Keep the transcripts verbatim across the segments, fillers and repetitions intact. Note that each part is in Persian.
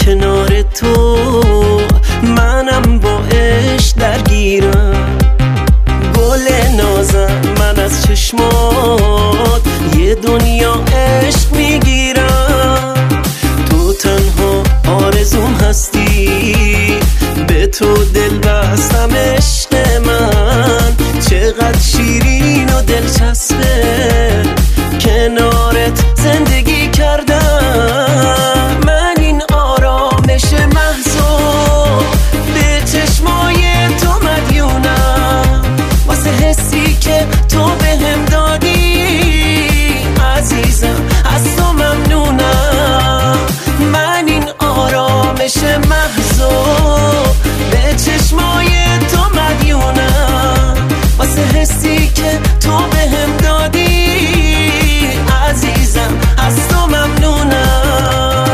کنار تو منم با عشق درگیرم. گل نازم من از چشمات یه دنیا عشق میگیرم. تو تنها آرزوم هستی، به تو دل بستم عشق من. چقدر شیرین و دلچسبه کنارت زندگی کردم. من این آرامش محضو به چشمای تو مدیونم، واسه حسی که تو بهم دادی عزیزم از تو ممنونم. من این آرامش محضو به چشمای تو مدیونم، واسه حسی که تو بهم دادی عزیزم از تو ممنونم.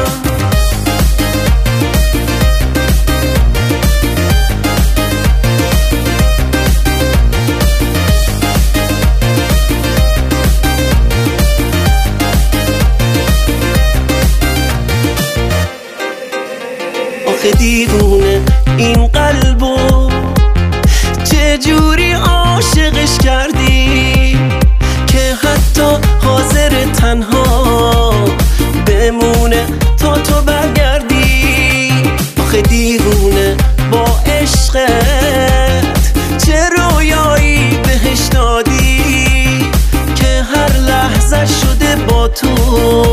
آخه دیوونه این قلبو چجوری عاشقش کردی که حتی حاضر تنها بمونه تا تو برگردی. آخه دیوونه با عشقت چه رویایی بهش دادی که هر لحظه شده با تو